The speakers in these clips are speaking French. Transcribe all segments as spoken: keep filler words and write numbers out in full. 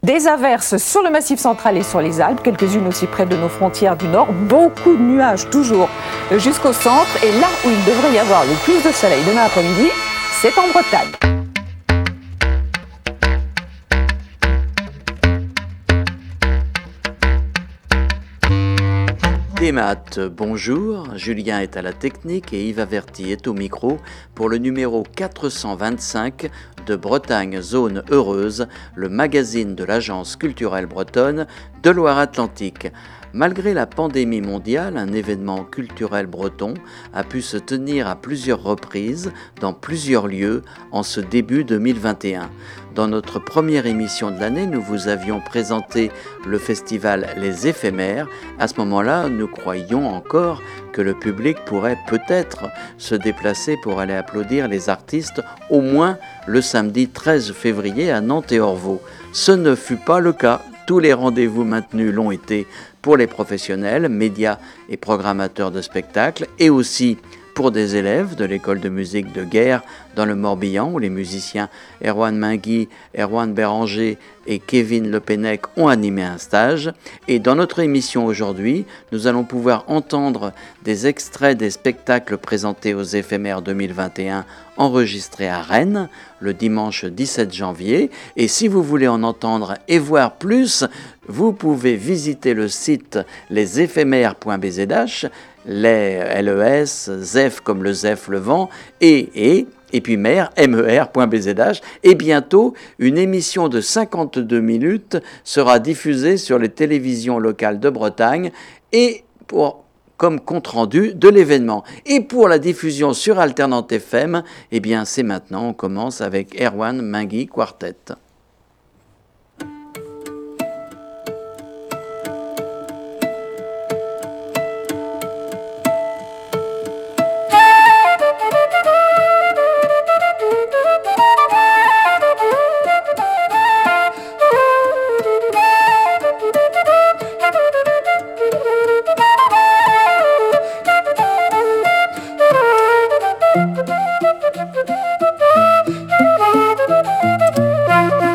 Des averses sur le Massif central et sur les Alpes, quelques-unes aussi près de nos frontières du nord. Beaucoup de nuages toujours jusqu'au centre. Et là où il devrait y avoir le plus de soleil demain après-midi, c'est en Bretagne. Des maths, bonjour, Julien est à la technique et Yves Averti est au micro pour le numéro quatre cent vingt-cinq de Bretagne Zone Heureuse, le magazine de l'Agence culturelle bretonne de Loire-Atlantique. Malgré la pandémie mondiale, un événement culturel breton a pu se tenir à plusieurs reprises dans plusieurs lieux en ce début deux mille vingt et un. Dans notre première émission de l'année, nous vous avions présenté le festival Les Éphémères. À ce moment-là, nous croyions encore que le public pourrait peut-être se déplacer pour aller applaudir les artistes au moins le samedi treize février à Nantes et Orvaux. Ce ne fut pas le cas. Tous les rendez-vous maintenus l'ont été pour les professionnels, médias et programmateurs de spectacles, et aussi pour des élèves de l'école de musique de Guerre dans le Morbihan, où les musiciens Erwan Mingui, Erwan Béranger et Kevin Le Pennec ont animé un stage. Et dans notre émission aujourd'hui, nous allons pouvoir entendre des extraits des spectacles présentés aux Éphémères deux mille vingt et un enregistrés à Rennes le dimanche dix-sept janvier. Et si vous voulez en entendre et voir plus, vous pouvez visiter le site les éphémères point b z h, les L E S, Zef comme le Zef le vent, et, et, et puis mer, M E R point b z h. Et bientôt, une émission de cinquante-deux minutes sera diffusée sur les télévisions locales de Bretagne et pour, comme compte-rendu de l'événement. Et pour la diffusion sur Alternante F M, eh bien c'est maintenant, on commence avec Erwan Mingui Quartet. Thank you.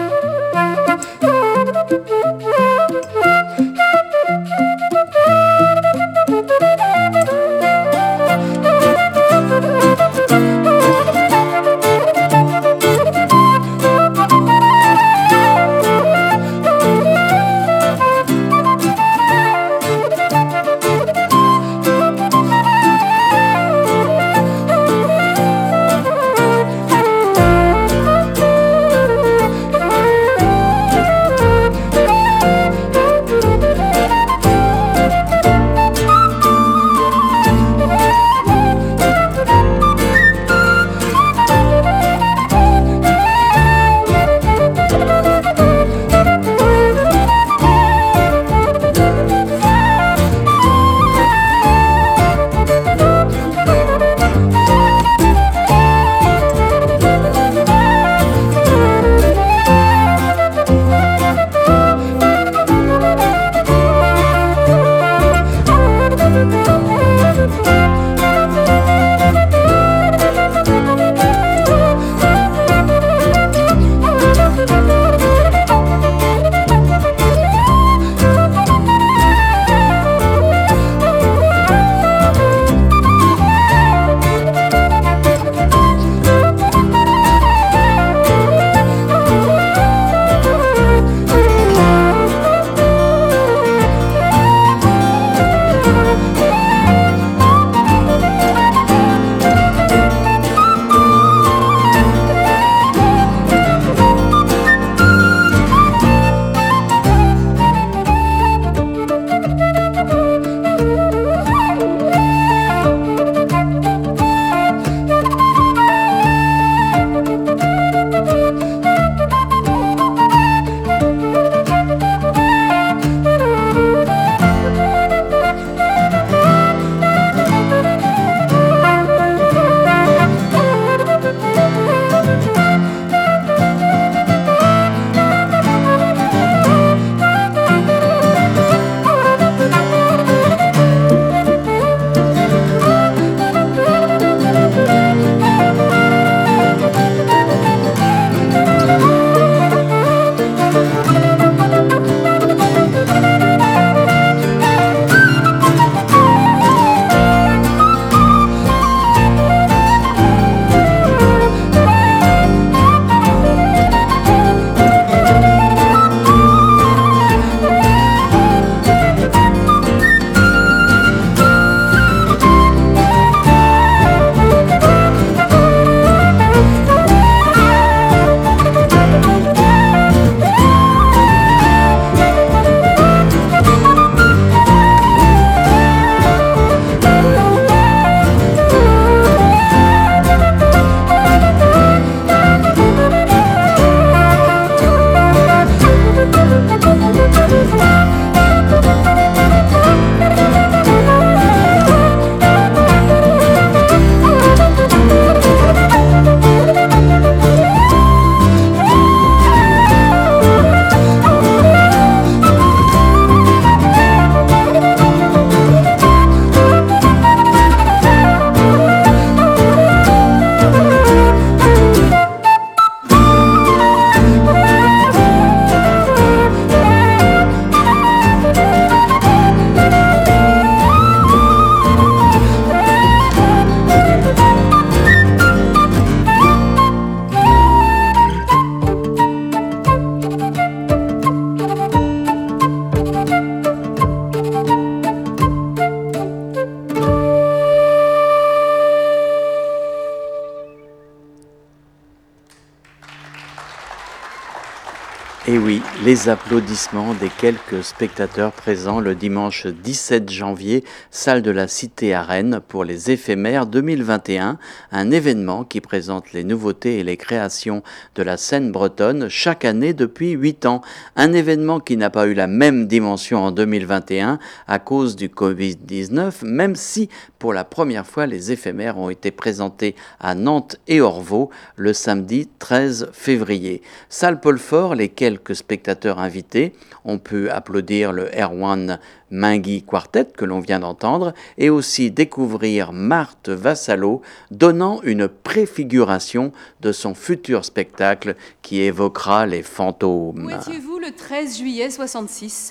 Les applaudissements des quelques spectateurs présents le dimanche dix-sept janvier, salle de la Cité à Rennes pour les éphémères deux mille vingt et un, un événement qui présente les nouveautés et les créations de la scène bretonne chaque année depuis huit ans. Un événement qui n'a pas eu la même dimension en deux mille vingt et un à cause du covid dix-neuf, même si pour la première fois les éphémères ont été présentés à Nantes et Orvaux le samedi treize février. Salle Paul Fort, les quelques spectateurs spectateurs invités ont pu applaudir le Erwan Mingui Quartet que l'on vient d'entendre et aussi découvrir Marthe Vassallo donnant une préfiguration de son futur spectacle qui évoquera les fantômes. Où étiez-vous le treize juillet soixante-six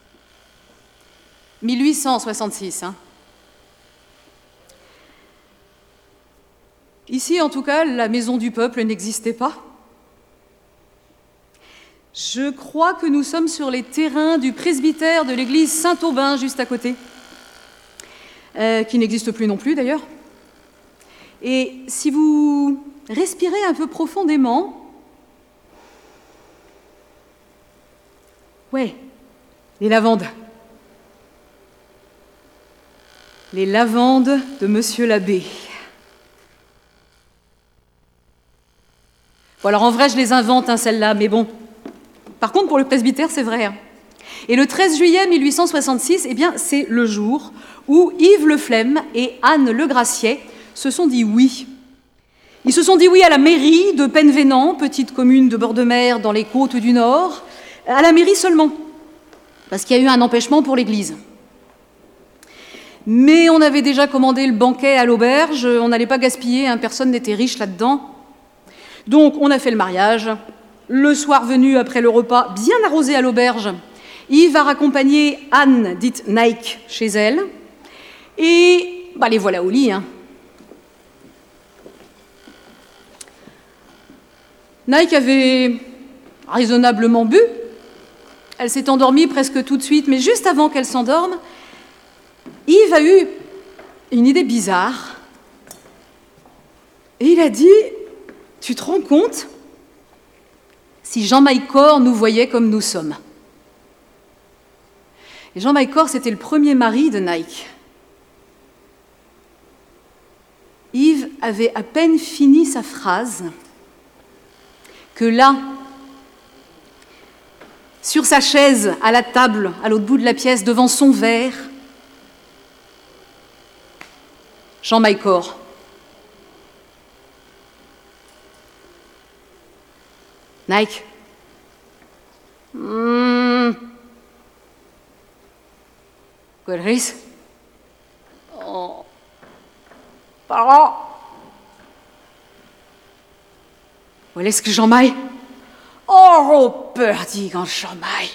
mille huit cent soixante-six, hein. Ici, en tout cas, la maison du peuple n'existait pas. Je crois que nous sommes sur les terrains du presbytère de l'église Saint-Aubin, juste à côté, euh, qui n'existe plus non plus d'ailleurs. Et si vous respirez un peu profondément, ouais, les lavandes. Les lavandes de Monsieur l'abbé. Bon, alors en vrai, je les invente, hein, celles-là, mais bon. Par contre, pour le presbytère, c'est vrai. Et le treize juillet mille huit cent soixante-six, eh bien, c'est le jour où Yves Le Flem et Anne Le Graciet se sont dit oui. Ils se sont dit oui à la mairie de Penvénan, petite commune de bord de mer dans les côtes du Nord, à la mairie seulement, parce qu'il y a eu un empêchement pour l'église. Mais on avait déjà commandé le banquet à l'auberge, on n'allait pas gaspiller, hein, personne n'était riche là-dedans. Donc, on a fait le mariage. Le soir venu, après le repas, bien arrosé à l'auberge, Yves a raccompagné Anne, dite Nike, chez elle. Et bah, les voilà au lit. Hein. Nike avait raisonnablement bu. Elle s'est endormie presque tout de suite, mais juste avant qu'elle s'endorme, Yves a eu une idée bizarre. Et il a dit, tu te rends compte ? Si Jean Maïcor nous voyait comme nous sommes. Et Jean Maïcor, c'était le premier mari de Nike. Yves avait à peine fini sa phrase que là, sur sa chaise, à la table, à l'autre bout de la pièce, devant son verre, Jean Maïcor. Nike. Mmh. Quoi de risque? Oh. Pardon. Où est-ce que j'en maille? Oh, perdi quand j'en maille.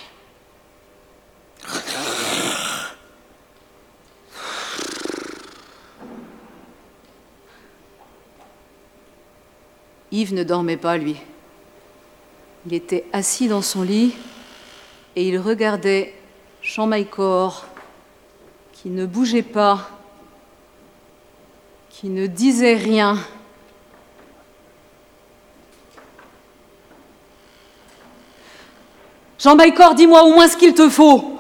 Yves ne dormait pas, lui. Il était assis dans son lit et il regardait Jean Maïcor qui ne bougeait pas, qui ne disait rien. Jean Maïcor, dis-moi au moins ce qu'il te faut.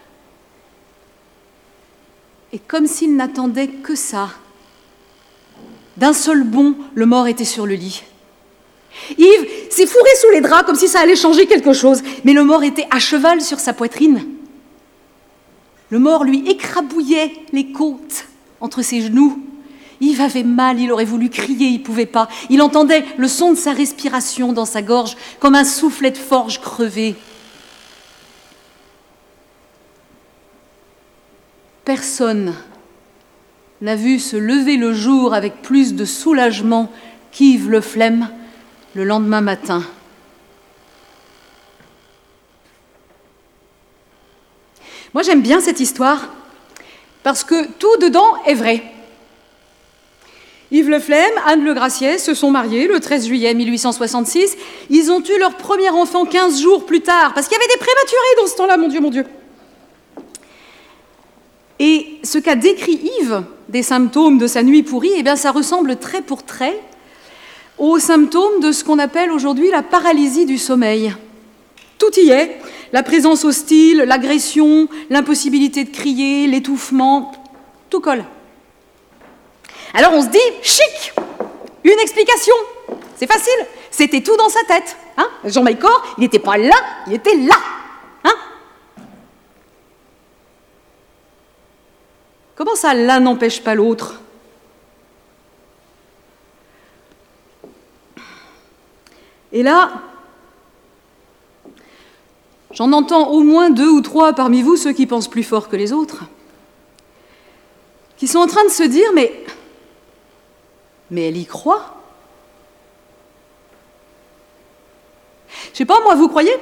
Et comme s'il n'attendait que ça, d'un seul bond, le mort était sur le lit. Yves s'est fourré sous les draps comme si ça allait changer quelque chose, mais le mort était à cheval sur sa poitrine. Le mort lui écrabouillait les côtes entre ses genoux. Yves avait mal, il aurait voulu crier, il ne pouvait pas. Il entendait le son de sa respiration dans sa gorge comme un soufflet de forge crevé. Personne n'a vu se lever le jour avec plus de soulagement qu'Yves Le Flem le lendemain matin. Moi, j'aime bien cette histoire parce que tout dedans est vrai. Yves Le Flem, Anne Le Graciet se sont mariés le treize juillet mille huit cent soixante-six. Ils ont eu leur premier enfant quinze jours plus tard parce qu'il y avait des prématurés dans ce temps-là, mon Dieu, mon Dieu. Et ce qu'a décrit Yves des symptômes de sa nuit pourrie, eh bien, ça ressemble trait pour trait aux symptômes de ce qu'on appelle aujourd'hui la paralysie du sommeil. Tout y est. la présence hostile, l'agression, l'impossibilité de crier, l'étouffement, tout colle. Alors on se dit, chic, une explication, c'est facile, c'était tout dans sa tête. Hein, Jean Maïcor, il n'était pas là, il était là. Hein Comment ça, l'un n'empêche pas l'autre? Et là, j'en entends au moins deux ou trois parmi vous, ceux qui pensent plus fort que les autres, qui sont en train de se dire, mais, mais elle y croit. Je sais pas, moi, vous croyez?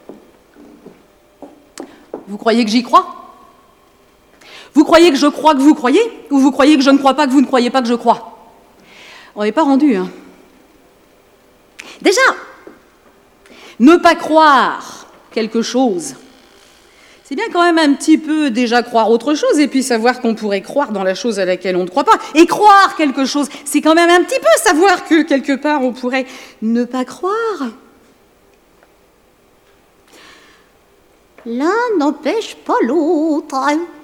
Vous croyez que j'y crois? Vous croyez que je crois que vous croyez? Ou vous croyez que je ne crois pas que vous ne croyez pas que je crois? On n'est pas rendu, hein. Déjà, ne pas croire quelque chose, c'est bien quand même un petit peu déjà croire autre chose et puis savoir qu'on pourrait croire dans la chose à laquelle on ne croit pas. Et croire quelque chose, c'est quand même un petit peu savoir que quelque part on pourrait ne pas croire. L'un n'empêche pas l'autre.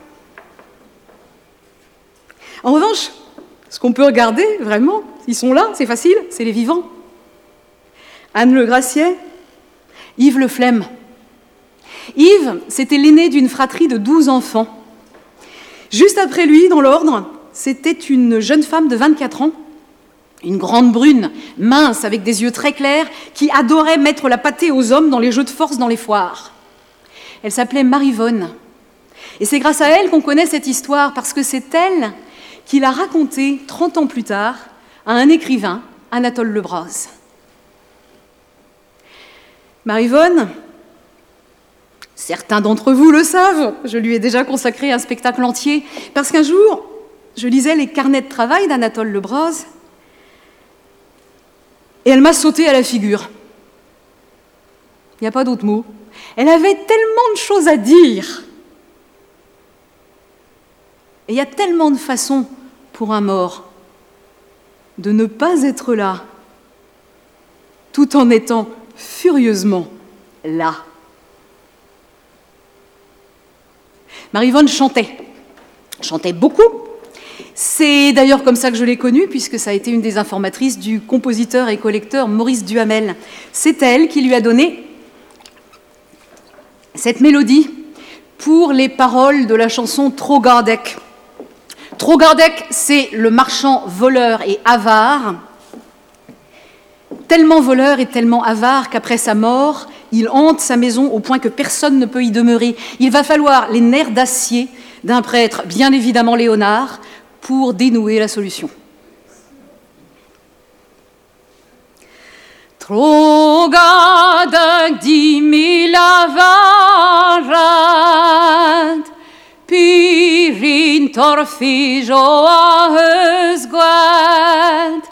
En revanche, ce qu'on peut regarder vraiment, ils sont là, c'est facile, c'est les vivants. Anne Le Graciet, Yves Le Flem. Yves, c'était l'aîné d'une fratrie de douze enfants. Juste après lui, dans l'ordre, c'était une jeune femme de vingt-quatre ans, une grande brune, mince, avec des yeux très clairs, qui adorait mettre la pâtée aux hommes dans les jeux de force dans les foires. Elle s'appelait Marivonne. Et c'est grâce à elle qu'on connaît cette histoire, parce que c'est elle qui l'a racontée trente ans plus tard à un écrivain, Anatole Lebras. Marivonne, certains d'entre vous le savent, je lui ai déjà consacré un spectacle entier, parce qu'un jour, je lisais les carnets de travail d'Anatole Lebras, et elle m'a sauté à la figure. Il n'y a pas d'autre mot. Elle avait tellement de choses à dire. Et il y a tellement de façons pour un mort de ne pas être là, tout en étant furieusement là. Marivonne chantait, chantait beaucoup. C'est d'ailleurs comme ça que je l'ai connue, puisque ça a été une des informatrices du compositeur et collecteur Maurice Duhamel. C'est elle qui lui a donné cette mélodie pour les paroles de la chanson Trogardec. Trogardec, c'est le marchand voleur et avare, tellement voleur et tellement avare qu'après sa mort, il hante sa maison au point que personne ne peut y demeurer. Il va falloir les nerfs d'acier d'un prêtre, bien évidemment Léonard, pour dénouer la solution. Trogardec di mil avarad, pirin torfijo a husguad,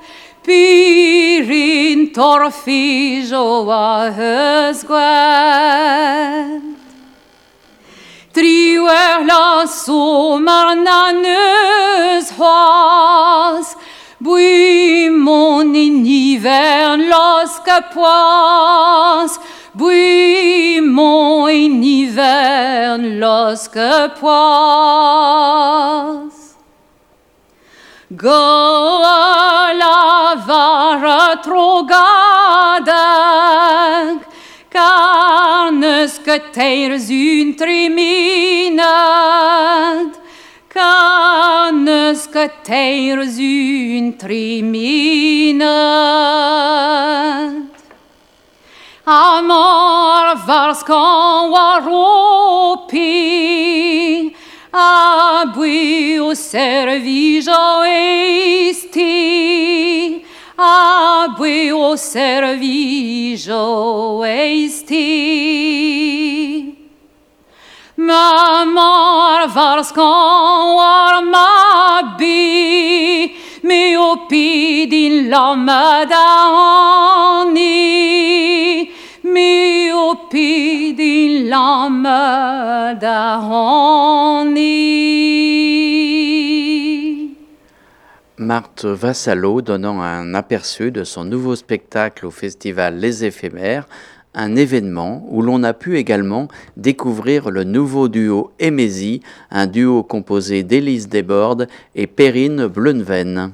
pirin torfijo a husguad. Triwer la sommar nanus hoas, bui mon in hivern los capois, bui mon in hivern los capois. Go a la vara Trogardec, car neus que teires une triminade, car neus que teires une triminade. Amor vars quand waropi, abui o servigio esti, abui o servigio esti. Mamor vars quand war mabi, me opidin lamadani, me opidin lamadani. Marthe Vassallo donnant un aperçu de son nouveau spectacle au festival Les Éphémères, un événement où l'on a pu également découvrir le nouveau duo Emesi, un duo composé d'Élise Desbordes et Perrine Bleunven.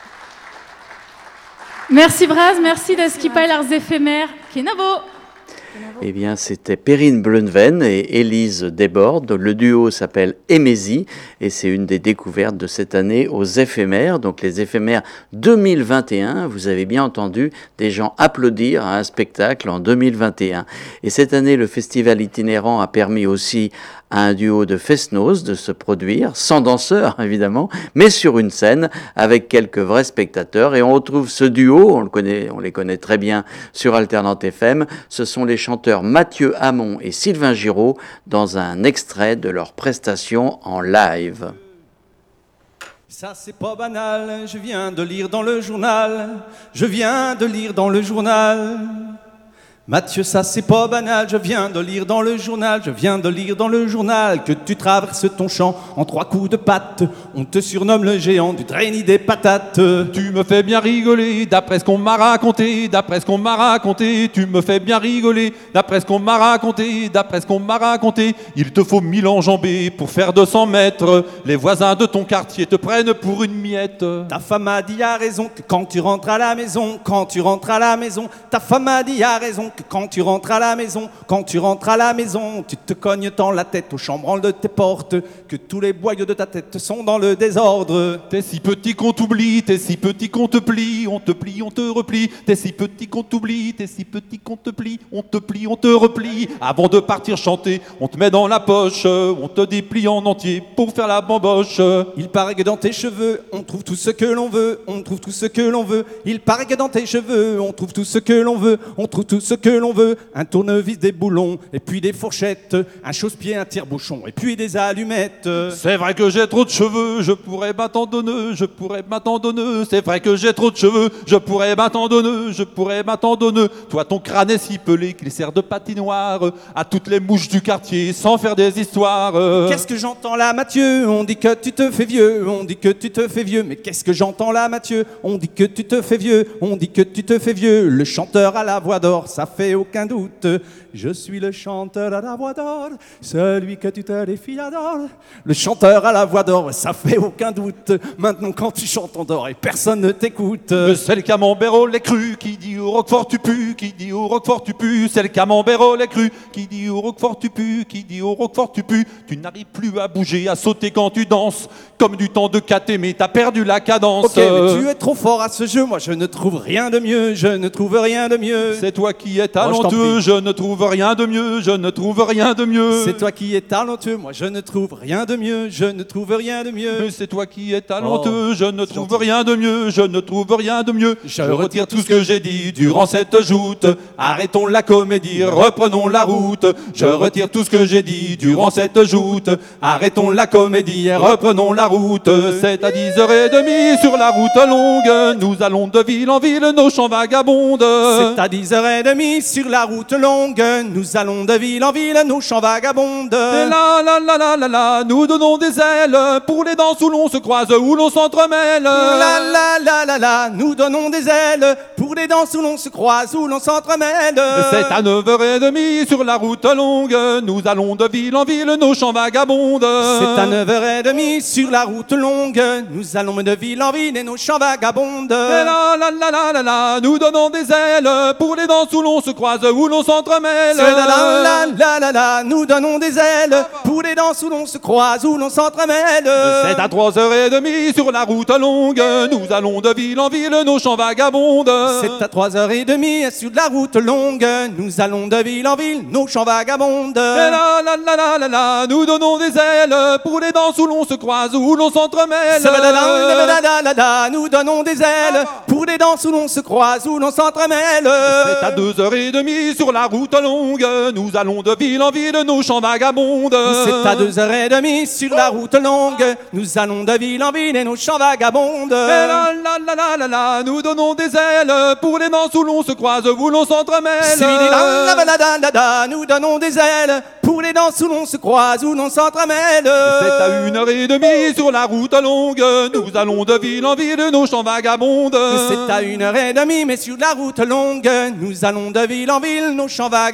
Merci Braz, merci de Skipa Lars éphémères. Kenavo. Eh bien, c'était Perrine Bleunven et Élise Desbordes. Le duo s'appelle Émésie et c'est une des découvertes de cette année aux éphémères. Donc, les éphémères deux mille vingt et un, vous avez bien entendu des gens applaudir à un spectacle en deux mille vingt et un. Et cette année, le festival itinérant a permis aussi à un duo de Fest-Noz de se produire, sans danseurs évidemment, mais sur une scène avec quelques vrais spectateurs. Et on retrouve ce duo, on, le connaît, on les connaît très bien sur Alternante F M, ce sont les chanteurs Mathieu Hamon et Sylvain Giraud dans un extrait de leur prestation en live. Ça c'est pas banal, je viens de lire dans le journal, je viens de lire dans le journal. Mathieu, ça c'est pas banal, je viens de lire dans le journal, je viens de lire dans le journal que tu traverses ton champ en trois coups de patte. On te surnomme le géant du traînis des patates. Tu me fais bien rigoler, d'après ce qu'on m'a raconté, d'après ce qu'on m'a raconté. Tu me fais bien rigoler, d'après ce qu'on m'a raconté, d'après ce qu'on m'a raconté. Il te faut mille enjambées pour faire deux cents mètres. Les voisins de ton quartier te prennent pour une miette. Ta femme a dit à raison que quand tu rentres à la maison, quand tu rentres à la maison, ta femme a dit à raison que quand tu rentres à la maison, quand tu rentres à la maison, tu te cognes dans la tête au chambranle de tes portes, que tous les boyaux de ta tête sont dans le désordre. T'es si petit qu'on t'oublie, t'es si petit qu'on te plie, on te plie, on te replie. T'es si petit qu'on t'oublie, t'es si petit qu'on te plie, on te plie, on te replie. Avant de partir chanter, on te met dans la poche, on te déplie en entier pour faire la bamboche. Il paraît que dans tes cheveux, on trouve tout ce que l'on veut, on trouve tout ce que l'on veut. Il paraît que dans tes cheveux, on trouve tout ce que l'on veut, on trouve tout ce que l'on veut, un tournevis, des boulons, et puis des fourchettes, un chausse-pied, un tire-bouchon, et puis des allumettes. C'est vrai que j'ai trop de cheveux, je pourrais m'attendonner, je pourrais m'attendonner. C'est vrai que j'ai trop de cheveux, je pourrais m'attendonner, je pourrais m'attendonner. Toi, ton crâne est si pelé qu'il sert de patinoire à toutes les mouches du quartier sans faire des histoires. Qu'est-ce que j'entends là, Mathieu? On dit que tu te fais vieux, on dit que tu te fais vieux. Mais qu'est-ce que j'entends là, Mathieu? On dit que tu te fais vieux, on dit que tu te fais vieux. Le chanteur à la voix d'or, ça fait aucun doute. Je suis le chanteur à la voix d'or, celui que toutes les filles adorent. Le chanteur à la voix d'or, ça fait aucun doute. Maintenant quand tu chantes en dehors et personne ne t'écoute. C'est le camembert au lait cru qui dit au Roquefort tu pues, qui dit au Roquefort tu pues. C'est le camembert au lait cru qui dit au Roquefort tu pues, qui dit au Roquefort tu pues. Tu n'arrives plus à bouger, à sauter quand tu danses. Comme du temps de Catémé, t'as perdu la cadence. Ok, mais tu es trop fort à ce jeu, moi je ne trouve rien de mieux, je ne trouve rien de mieux. C'est toi qui es talentueux, oh, je, je ne trouve rien de mieux, je ne trouve rien de mieux. C'est toi qui es talentueux, moi je ne trouve rien de mieux, je ne trouve rien de mieux. C'est toi qui es talentueux, oh, je ne trouve gentil. rien de mieux, je ne trouve rien de mieux. Je, je retire tout ce que j'ai dit durant cette joute. Arrêtons la comédie, reprenons la route. Je retire tout ce que j'ai dit durant cette joute. Arrêtons la comédie et reprenons la route. C'est à dix heures trente sur la route longue. Nous allons de ville en ville, nos chants vagabondent. C'est à dix heures trente sur la route longue. Nous allons de ville en ville, nos chants vagabondent. Et là, là, là, là, là, là, nous donnons des ailes pour les danses où l'on se croise, où l'on s'entremêle. Là, là, là, là, là, nous donnons des ailes pour les danses où l'on se croise, où l'on s'entremêle. C'est à neuf heures trente sur la route longue. Nous allons de ville en ville, nos chants vagabondent. C'est à neuf heures trente sur la route longue. Nous allons de ville en ville et nos chants vagabondent. Et là, là, là, là, là, là, nous donnons des ailes pour les danses où l'on se croise, où l'on s'entremêle. Là, là, là, là, là, là, nous donnons des ailes pour les danses où l'on se croise, où l'on s'entremêle. C'est à trois heures trente sur la route longue. Nous allons de ville en ville, nos chants vagabondent. C'est à trois heures trente sur la route longue. Nous allons de ville en ville, nos chants vagabondent. Et là, là, là, là, là, là, nous donnons des ailes pour les danses où l'on se croise, où l'on s'entremêle. Là, là, là, là, là, là, là, nous donnons des ailes pour les danses où l'on se croise, où l'on s'entremêle. C'est à deux heures trente sur la route longue. Nous allons de ville en ville, nos chants vagabondent. C'est à deux heures trente sur la route longue. Nous allons de ville en ville et nos chants vagabondent. Et là, là, là, là, là, là, nous donnons des ailes pour les danses où l'on se croise, où l'on s'entremêle. Là, là, là, là, là, là, nous donnons des ailes pour les danses où l'on se croise, où l'on s'entremêle. C'est à une heure trente sur la route longue. Nous allons de ville en ville, nos chants vagabondent. C'est à une heure trente, mais sur la route longue. Nous allons de ville en ville, nos chants vagabondent.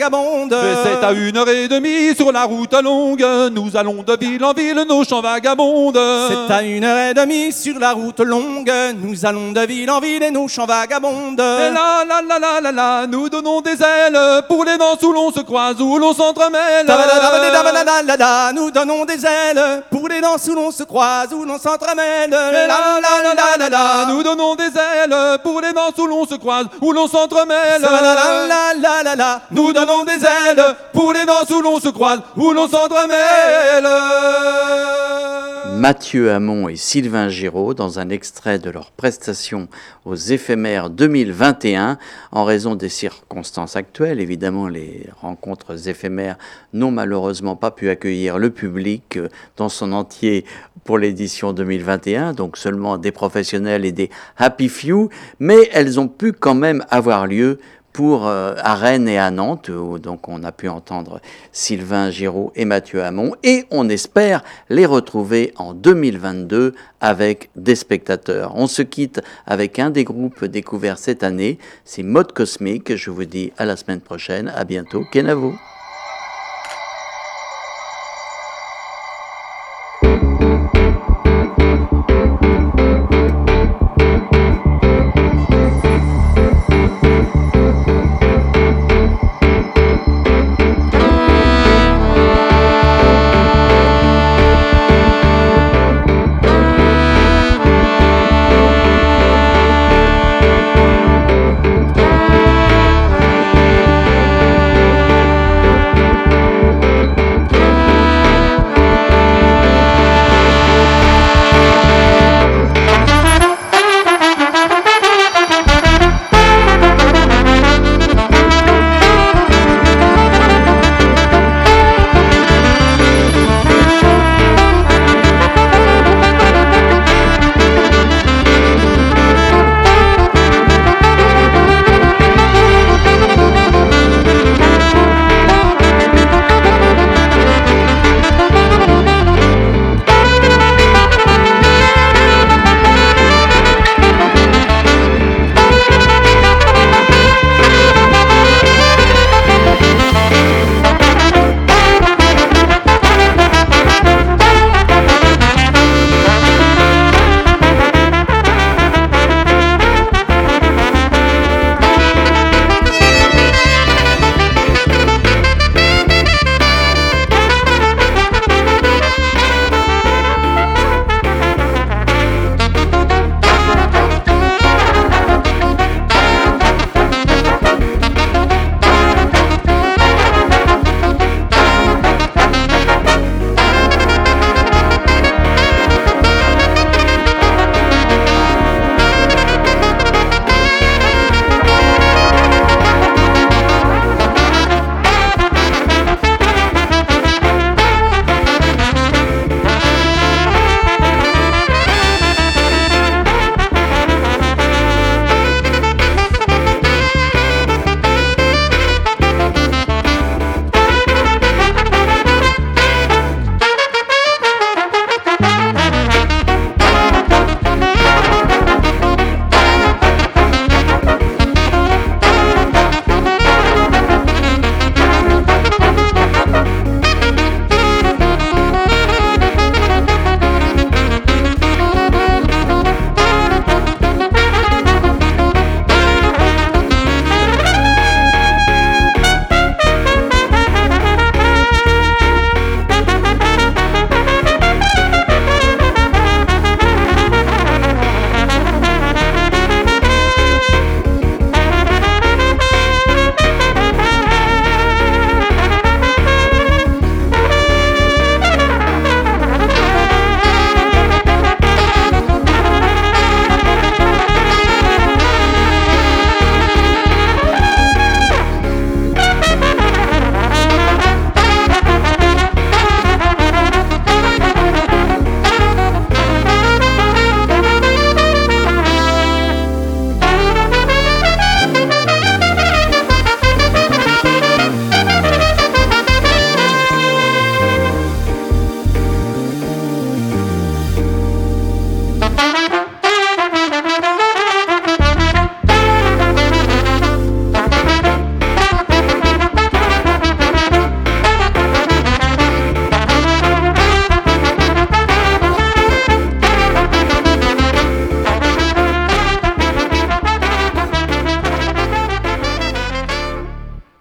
vagabondes. Mais c'est à une heure et demie sur la route longue, nous allons de ville en ville, nos chants vagabondes. C'est à une heure et demie sur la route longue, nous allons de ville en ville et nos chants vagabondes. Et là, là, là, là, là, là, nous donnons des ailes pour les danses où l'on se croise, où l'on s'entremêle. Nous donnons des ailes pour les danses où l'on se croise, où l'on s'entremêle. Et là, là, là, là, là, là, nous donnons des ailes pour les danses où l'on se croise, où l'on s'entremêle. Nous donnons des ailes pour les danses où l'on se croise, où l'on s'entremêle. Mathieu Hamon et Sylvain Giraud dans un extrait de leur prestation aux éphémères deux mille vingt et un. En raison des circonstances actuelles, évidemment, les rencontres éphémères n'ont malheureusement pas pu accueillir le public dans son entier pour l'édition deux mille vingt et un, donc seulement des professionnels et des happy few, mais elles ont pu quand même avoir lieu pour euh, à Rennes et à Nantes, où donc on a pu entendre Sylvain Giraud et Mathieu Hamon, et on espère les retrouver en deux mille vingt-deux avec des spectateurs. On se quitte avec un des groupes découverts cette année, c'est Mode Cosmique. Je vous dis à la semaine prochaine, à bientôt, Kenavo.